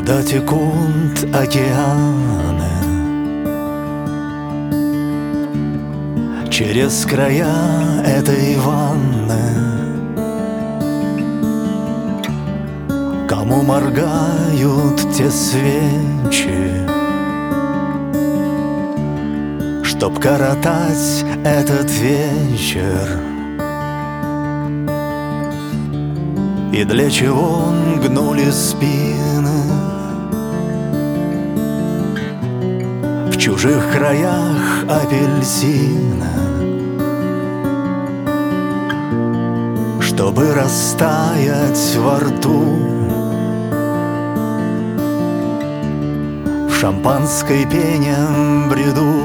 Куда текут океаны, через края этой ванны. Кому моргают те свечи, чтоб коротать этот вечер? И для чего гнули спины в чужих краях апельсина, чтобы растаять во рту в шампанской пене бреду?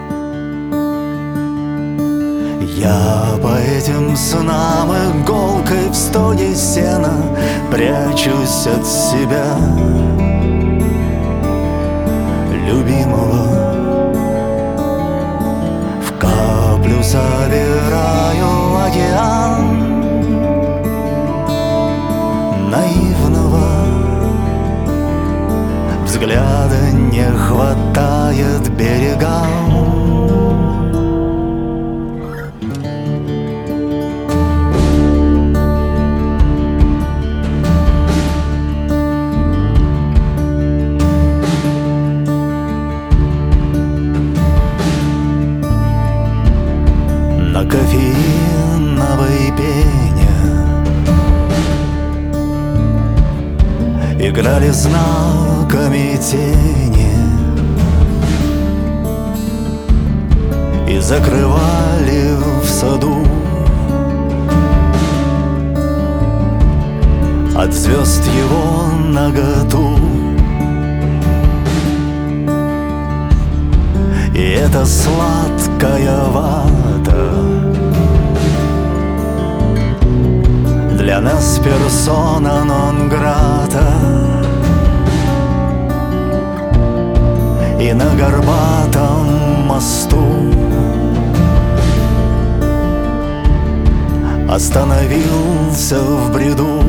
Я по этим снам иголкой в стоге сена прячусь от себя, любимого. В каплю собираю океан наивного. Взгляда не хватает берегам. На кофеиновой пене играли знаками тени и закрывали в саду от звезд его наготу. И это сладкая вата для нас персона нон грата. И на горбатом мосту остановился в бреду.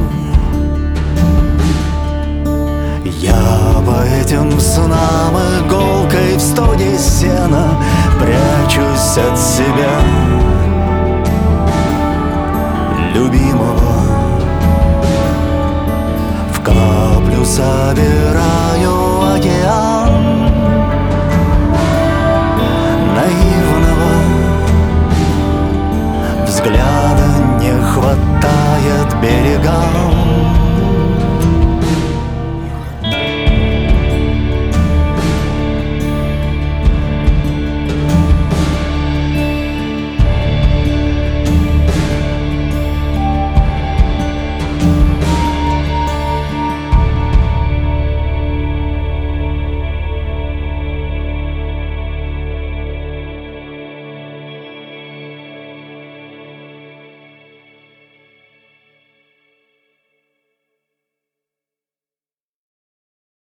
Я по этим снам иголкой в стоге сена прячусь от себя, любимого. В каплю собираю океан наивного. Взгляда не хватает берегам.